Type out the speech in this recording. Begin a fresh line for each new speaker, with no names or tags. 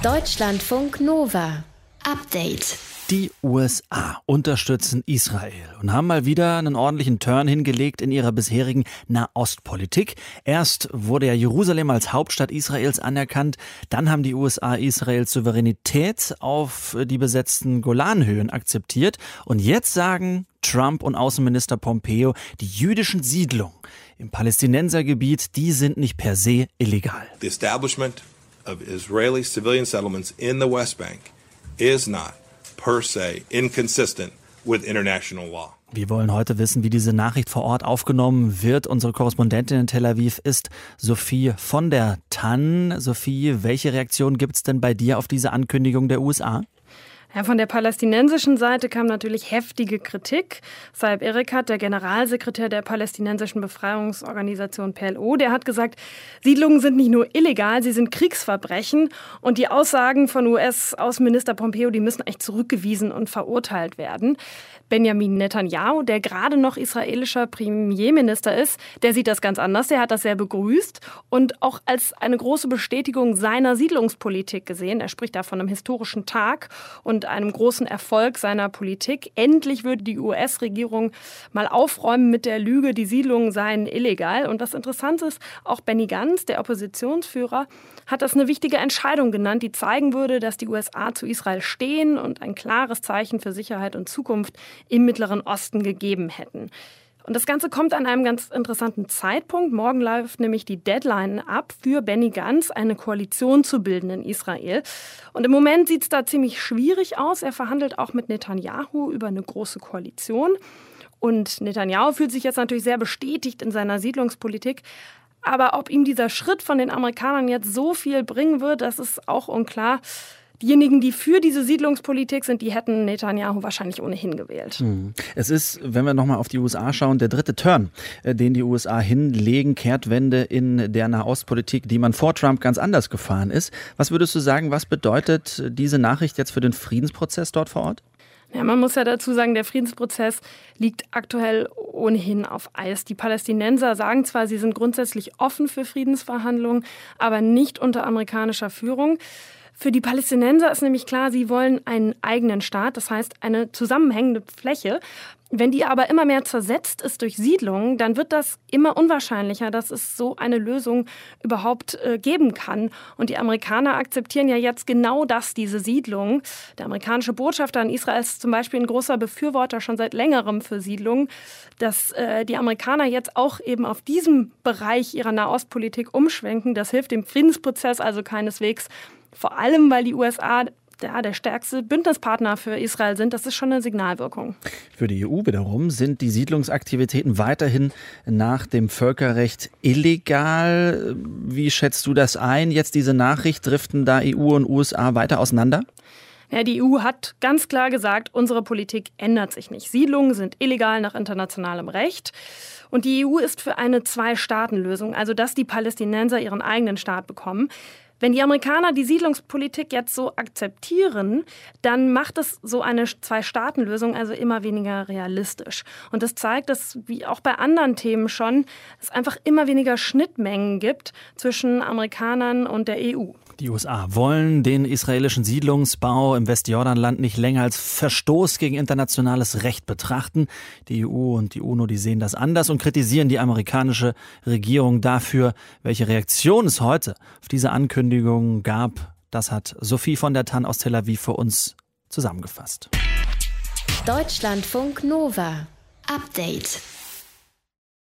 Deutschlandfunk Nova. Update.
Die USA unterstützen Israel und haben mal wieder einen ordentlichen Turn hingelegt in ihrer bisherigen Nahostpolitik. Erst wurde ja Jerusalem als Hauptstadt Israels anerkannt, dann haben die USA Israels Souveränität auf die besetzten Golanhöhen akzeptiert und jetzt sagen Trump und Außenminister Pompeo, die jüdischen Siedlungen im Palästinensergebiet, die sind nicht per se illegal.
The establishment of Israeli civilian settlements in the West Bank is not per se inconsistent with international law.
Wir wollen heute wissen, wie diese Nachricht vor Ort aufgenommen wird. Unsere Korrespondentin in Tel Aviv ist Sophie von der Tann. Sophie, welche Reaktion gibt es denn bei dir auf diese Ankündigung der USA?
Ja, von der palästinensischen Seite kam natürlich heftige Kritik. Saeb Erekat, der Generalsekretär der palästinensischen Befreiungsorganisation PLO, der hat gesagt, Siedlungen sind nicht nur illegal, sie sind Kriegsverbrechen. Und die Aussagen von US-Außenminister Pompeo, die müssen echt zurückgewiesen und verurteilt werden. Benjamin Netanyahu, der gerade noch israelischer Premierminister ist, der sieht das ganz anders. Der hat das sehr begrüßt und auch als eine große Bestätigung seiner Siedlungspolitik gesehen. Er spricht da von einem historischen Tag und einem großen Erfolg seiner Politik. Endlich würde die US-Regierung mal aufräumen mit der Lüge, die Siedlungen seien illegal. Und das Interessante ist, auch Benny Gantz, der Oppositionsführer, hat das eine wichtige Entscheidung genannt, die zeigen würde, dass die USA zu Israel stehen und ein klares Zeichen für Sicherheit und Zukunft im Mittleren Osten gegeben hätten. Und das Ganze kommt an einem ganz interessanten Zeitpunkt. Morgen läuft nämlich die Deadline ab, für Benny Gantz eine Koalition zu bilden in Israel. Und im Moment sieht es da ziemlich schwierig aus. Er verhandelt auch mit Netanyahu über eine große Koalition. Und Netanyahu fühlt sich jetzt natürlich sehr bestätigt in seiner Siedlungspolitik. Aber ob ihm dieser Schritt von den Amerikanern jetzt so viel bringen wird, das ist auch unklar. Diejenigen, die für diese Siedlungspolitik sind, die hätten Netanyahu wahrscheinlich ohnehin gewählt.
Es ist, wenn wir nochmal auf die USA schauen, der dritte Turn, den die USA hinlegen, Kehrtwende in der Nahostpolitik, die man vor Trump ganz anders gefahren ist. Was würdest du sagen, was bedeutet diese Nachricht jetzt für den Friedensprozess dort vor Ort?
Ja, man muss ja dazu sagen, der Friedensprozess liegt aktuell ohnehin auf Eis. Die Palästinenser sagen zwar, sie sind grundsätzlich offen für Friedensverhandlungen, aber nicht unter amerikanischer Führung. Für die Palästinenser ist nämlich klar, sie wollen einen eigenen Staat, das heißt eine zusammenhängende Fläche. Wenn die aber immer mehr zersetzt ist durch Siedlungen, dann wird das immer unwahrscheinlicher, dass es so eine Lösung überhaupt geben kann. Und die Amerikaner akzeptieren ja jetzt genau das, diese Siedlungen. Der amerikanische Botschafter in Israel ist zum Beispiel ein großer Befürworter schon seit längerem für Siedlungen, dass die Amerikaner jetzt auch eben auf diesem Bereich ihrer Nahostpolitik umschwenken. Das hilft dem Friedensprozess also keineswegs. Vor allem, weil die USA der stärkste Bündnispartner für Israel sind. Das ist schon eine Signalwirkung.
Für die EU wiederum sind die Siedlungsaktivitäten weiterhin nach dem Völkerrecht illegal. Wie schätzt du das ein? Jetzt diese Nachricht, driften da EU und USA weiter auseinander?
Ja, die EU hat ganz klar gesagt, unsere Politik ändert sich nicht. Siedlungen sind illegal nach internationalem Recht. Und die EU ist für eine Zwei-Staaten-Lösung, also dass die Palästinenser ihren eigenen Staat bekommen. Wenn die Amerikaner die Siedlungspolitik jetzt so akzeptieren, dann macht es so eine Zwei-Staaten-Lösung also immer weniger realistisch. Und das zeigt, dass, wie auch bei anderen Themen schon, es einfach immer weniger Schnittmengen gibt zwischen Amerikanern und der EU.
Die USA wollen den israelischen Siedlungsbau im Westjordanland nicht länger als Verstoß gegen internationales Recht betrachten. Die EU und die UNO, die sehen das anders und kritisieren die amerikanische Regierung dafür. Welche Reaktion es heute auf diese Ankündigung gab, das hat Sophie von der Tann aus Tel Aviv für uns zusammengefasst.
Deutschlandfunk Nova. Update.